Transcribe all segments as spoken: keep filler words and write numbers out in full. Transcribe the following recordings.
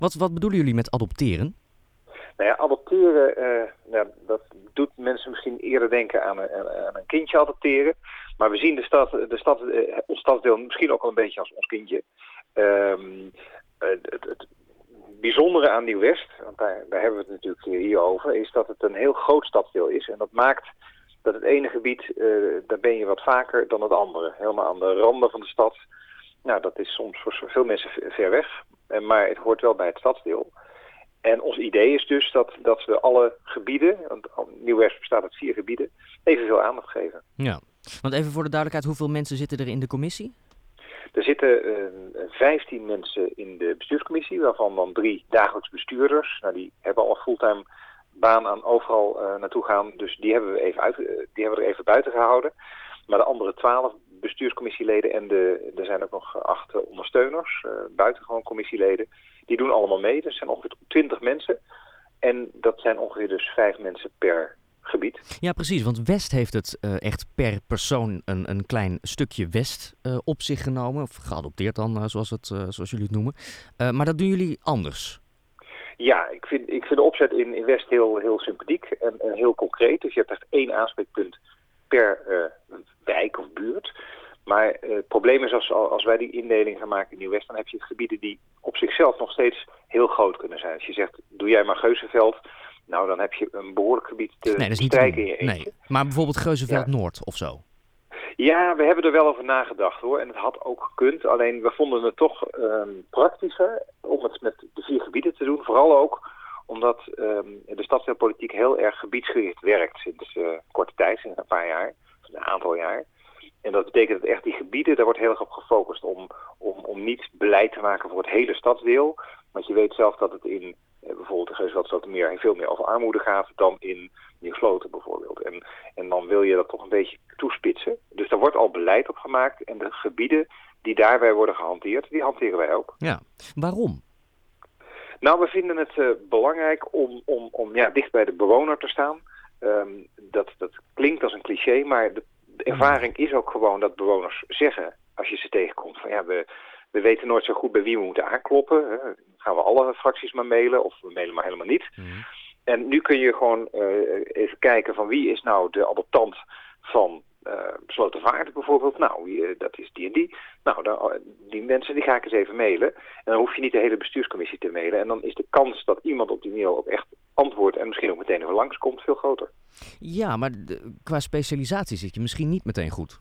Wat, wat bedoelen jullie met adopteren? Nou ja, adopteren, uh, nou, dat doet mensen misschien eerder denken aan een, aan een kindje adopteren. Maar we zien de stad, de stad, uh, ons stadsdeel misschien ook wel een beetje als ons kindje. Um, uh, het, het bijzondere aan Nieuw-West, want daar, daar hebben we het natuurlijk hier over, is dat het een heel groot stadsdeel is. En dat maakt dat het ene gebied, uh, daar ben je wat vaker dan het andere. Helemaal aan de randen van de stad. Nou, dat is soms voor veel mensen ver weg. Uh, maar het hoort wel bij het stadsdeel. En ons idee is dus dat, dat we alle gebieden, want Nieuw-West bestaat uit vier gebieden, evenveel aandacht geven. Ja, want even voor de duidelijkheid, hoeveel mensen zitten er in de commissie? Er zitten uh, vijftien mensen in de bestuurscommissie, waarvan dan drie dagelijks bestuurders. Nou, die hebben al een fulltime baan aan overal uh, naartoe gaan, dus die hebben we even uit, uh, die hebben we er even buiten gehouden. Maar de andere twaalf bestuurscommissieleden en de, er zijn ook nog acht uh, ondersteuners, uh, buitengewoon commissieleden, die doen allemaal mee. Er zijn ongeveer twintig mensen en dat zijn ongeveer dus vijf mensen per gebied. Ja, precies, want West heeft het uh, echt per persoon een, een klein stukje West uh, op zich genomen, of geadopteerd dan, uh, zoals, het, uh, zoals jullie het noemen. Uh, maar dat doen jullie anders. Ja, ik vind, ik vind de opzet in, in West heel, heel sympathiek en, en heel concreet. Dus je hebt echt één aanspreekpunt per uh, wijk of buurt. Maar uh, het probleem is als, als wij die indeling gaan maken in Nieuw-West, dan heb je gebieden die op zichzelf nog steeds heel groot kunnen zijn. Als je zegt, doe jij maar Geuzenveld, nou dan heb je een behoorlijk gebied te nee, dat is bestrijken niet in je eentje. Nee, maar bijvoorbeeld Geuzenveld ja. Noord of zo. Ja, we hebben er wel over nagedacht hoor. En het had ook gekund. Alleen we vonden het toch um, praktischer om het met de vier gebieden te doen. Vooral ook omdat um, de stadsdeelpolitiek heel erg gebiedsgericht werkt sinds uh, korte tijd, sinds een paar jaar, een aantal jaar. En dat betekent dat echt die gebieden, daar wordt heel erg op gefocust om, om, om niet beleid te maken voor het hele stadsdeel. Want je weet zelf dat het in eh, bijvoorbeeld de Geuzenveld-Slotermeer veel meer over armoede gaat dan in Nieuw-Sloten bijvoorbeeld. En, en dan wil je dat toch een beetje toespitsen. Dus daar wordt al beleid op gemaakt en de gebieden die daarbij worden gehanteerd, die hanteren wij ook. Ja, waarom? Nou, we vinden het uh, belangrijk om, om, om ja, dicht bij de bewoner te staan. Um, dat, dat klinkt als een cliché, maar de De ervaring is ook gewoon dat bewoners zeggen, als je ze tegenkomt, van ja, we, we weten nooit zo goed bij wie we moeten aankloppen. Hè. Dan gaan we alle fracties maar mailen, of we mailen maar helemaal niet. Mm. En nu kun je gewoon uh, even kijken van wie is nou de adoptant van uh, Slotervaart bijvoorbeeld. Nou, wie, uh, dat is die en die. Nou, dan, die mensen die ga ik eens even mailen. En dan hoef je niet de hele bestuurscommissie te mailen. En dan is de kans dat iemand op die mail ook echt antwoordt en misschien ook meteen even langskomt veel groter. Ja, maar de, qua specialisatie zit je misschien niet meteen goed.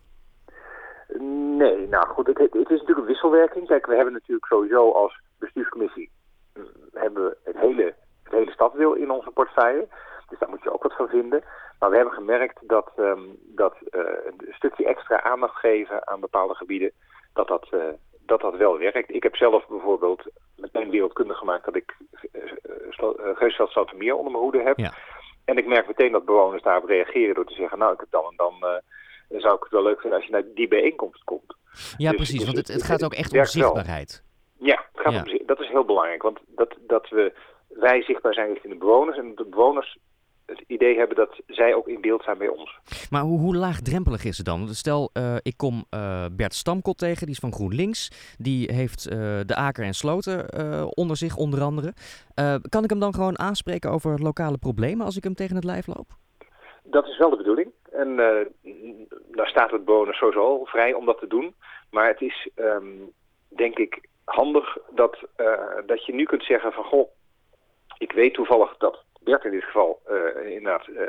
Nee, nou goed, het, het is natuurlijk een wisselwerking. Kijk, we hebben natuurlijk sowieso als bestuurscommissie uh, hebben we het hele, het hele stadsdeel in onze portefeuille. Dus daar moet je ook wat van vinden. Maar we hebben gemerkt dat, um, dat uh, een stukje extra aandacht geven aan bepaalde gebieden, dat dat, uh, dat dat wel werkt. Ik heb zelf bijvoorbeeld met mijn wereldkunde gemaakt dat ik uh, uh, Geuzenveld-Slotermeer onder mijn hoede heb. Ja. En ik merk meteen dat bewoners daarop reageren door te zeggen, nou, ik heb dan en dan, uh, dan zou ik het wel leuk vinden als je naar die bijeenkomst komt. Ja, dus, precies, dus want het, het gaat ook echt om zichtbaarheid. Wel. Ja, het gaat ja. om, dat is heel belangrijk, want dat, dat we, wij zichtbaar zijn richting de bewoners en de bewoners het idee hebben dat zij ook in beeld zijn bij ons. Maar hoe, hoe laagdrempelig is het dan? Stel, uh, ik kom uh, Bert Stamkot tegen, die is van GroenLinks. Die heeft uh, de Aker en Sloten uh, onder zich, onder andere. Uh, kan ik hem dan gewoon aanspreken over lokale problemen als ik hem tegen het lijf loop? Dat is wel de bedoeling. En uh, daar staat het bewoners sowieso al vrij om dat te doen. Maar het is, um, denk ik, handig dat, uh, dat je nu kunt zeggen van, goh, ik weet toevallig dat Bert in dit geval uh, inderdaad uh, uh,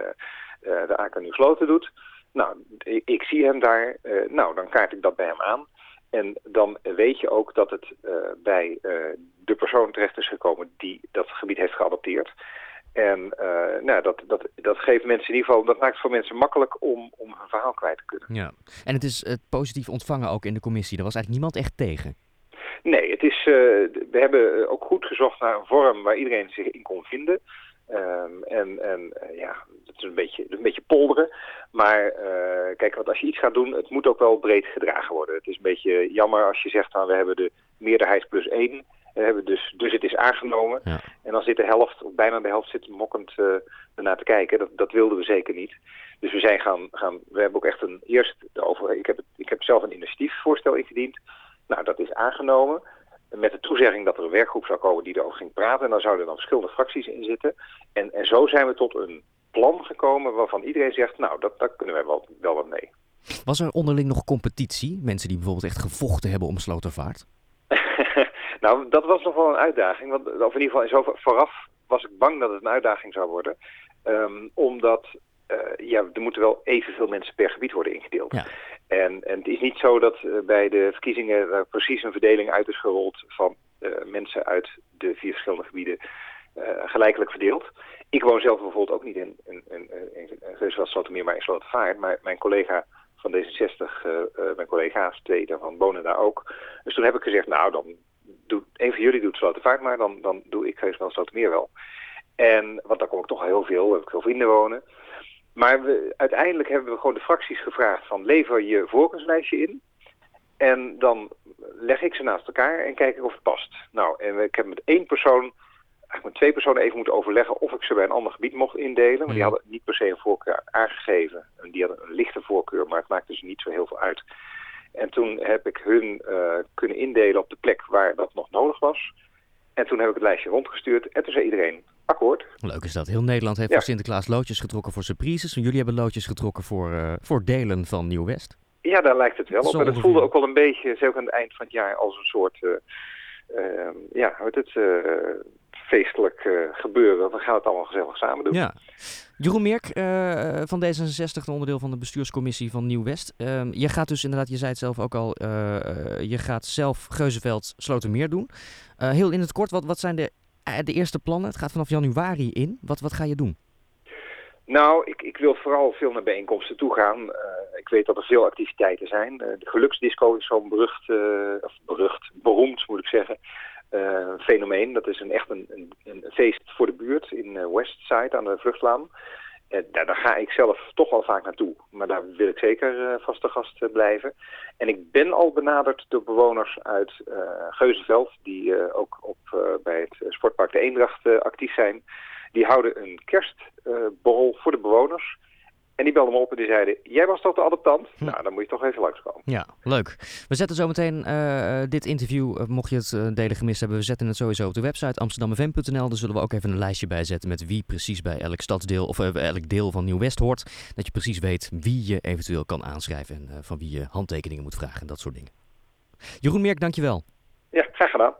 de Aker Nieuw-Sloten doet. Nou, ik, ik zie hem daar. Uh, nou, dan kaart ik dat bij hem aan. En dan weet je ook dat het uh, bij uh, de persoon terecht is gekomen die dat gebied heeft geadopteerd. En uh, nou, dat, dat, dat geeft mensen in ieder geval, dat maakt het voor mensen makkelijk om, om hun verhaal kwijt te kunnen. Ja, en het is uh, positief ontvangen ook in de commissie. Er was eigenlijk niemand echt tegen. Nee, het is, uh, we hebben ook goed gezocht naar een vorm waar iedereen zich in kon vinden. Um, en en uh, ja, het is een beetje, een beetje polderen. Maar uh, kijk, want als je iets gaat doen, het moet ook wel breed gedragen worden. Het is een beetje jammer als je zegt, nou, we hebben de meerderheid plus één. We hebben dus, dus het is aangenomen. Ja. En dan zit de helft, of bijna de helft, zit mokkend uh, ernaar te kijken. Dat, dat wilden we zeker niet. Dus we zijn gaan, gaan we hebben ook echt een eerst, over, ik, heb het, ik heb zelf een initiatiefvoorstel ingediend. Nou, dat is aangenomen. met de toezegging dat er een werkgroep zou komen die erover ging praten. En daar zouden dan verschillende fracties in zitten. En, en zo zijn we tot een plan gekomen waarvan iedereen zegt, nou, dat, daar kunnen wij wel, wel wat mee. Was er onderling nog competitie? Mensen die bijvoorbeeld echt gevochten hebben om Slotervaart? Nou, dat was nog wel een uitdaging. Want, of in ieder geval, in zo vooraf was ik bang dat het een uitdaging zou worden. Um, omdat uh, ja, er moeten wel evenveel mensen per gebied worden ingedeeld. Ja. En, en het is niet zo dat uh, bij de verkiezingen uh, precies een verdeling uit is gerold van uh, mensen uit de vier verschillende gebieden uh, gelijkelijk verdeeld. Ik woon zelf bijvoorbeeld ook niet in, in, in, in, in Geusveld-Slotermeer, maar in Slotervaart. Maar mijn collega van D zesenzestig, uh, uh, mijn collega's, twee daarvan wonen daar ook. Dus toen heb ik gezegd, nou, dan doe, een van jullie doet Slotervaart maar, dan, dan doe ik Geusveld-Slotermeer wel. En, want daar kom ik toch heel veel, heb ik veel vrienden wonen. Maar we, uiteindelijk hebben we gewoon de fracties gevraagd van lever je voorkeurslijstje in. En dan leg ik ze naast elkaar en kijk ik of het past. Nou, en ik heb met één persoon, eigenlijk met twee personen even moeten overleggen of ik ze bij een ander gebied mocht indelen. Want die hadden niet per se een voorkeur aangegeven. Die hadden een lichte voorkeur, maar het maakte dus niet zo heel veel uit. En toen heb ik hun uh, kunnen indelen op de plek waar dat nog nodig was. En toen heb ik het lijstje rondgestuurd en toen zei iedereen akkoord. Leuk is dat. Heel Nederland heeft ja. voor Sinterklaas loodjes getrokken voor surprises. En jullie hebben loodjes getrokken voor, uh, voor delen van Nieuw-West. Ja, daar lijkt het wel op. En het voelde ook wel een beetje, zo ook aan het eind van het jaar, als een soort uh, uh, ja, hoe heet het, uh, feestelijk uh, gebeuren. We gaan het allemaal gezellig samen doen. Ja. Jeroen Merk uh, van D zesenzestig, een onderdeel van de bestuurscommissie van Nieuw-West. Uh, je gaat dus inderdaad, je zei het zelf ook al, uh, uh, je gaat zelf Geuzenveld-Slotermeer doen. Uh, heel in het kort, wat, wat zijn de, uh, de eerste plannen? Het gaat vanaf januari in. Wat, wat ga je doen? Nou, ik, ik wil vooral veel naar bijeenkomsten toe gaan. Uh, ik weet dat er veel activiteiten zijn. Uh, de geluksdisco is zo'n berucht, uh, of berucht, beroemd moet ik zeggen, uh, fenomeen. Dat is een, echt een, een, een feest voor de buurt in uh, Westside aan de Vluchtlaan. Uh, daar, daar ga ik zelf toch wel vaak naartoe. Maar daar wil ik zeker uh, vaste gast uh, blijven. En ik ben al benaderd door bewoners uit uh, Geuzenveld, die uh, ook op, uh, bij het sportpark de Eendracht uh, actief zijn. Die houden een kerstborrel uh, voor de bewoners. En die belden me op en die zeiden, jij was toch de adoptant? Hm. Nou, dan moet je toch even langskomen. Ja, leuk. We zetten zo meteen uh, dit interview, uh, mocht je het uh, delen gemist hebben, we zetten het sowieso op de website amsterdam f m punt n l. Daar zullen we ook even een lijstje bij zetten met wie precies bij elk stadsdeel of uh, elk deel van Nieuw-West hoort. Dat je precies weet wie je eventueel kan aanschrijven en uh, van wie je handtekeningen moet vragen en dat soort dingen. Jeroen Merk, dankjewel. Ja, graag gedaan.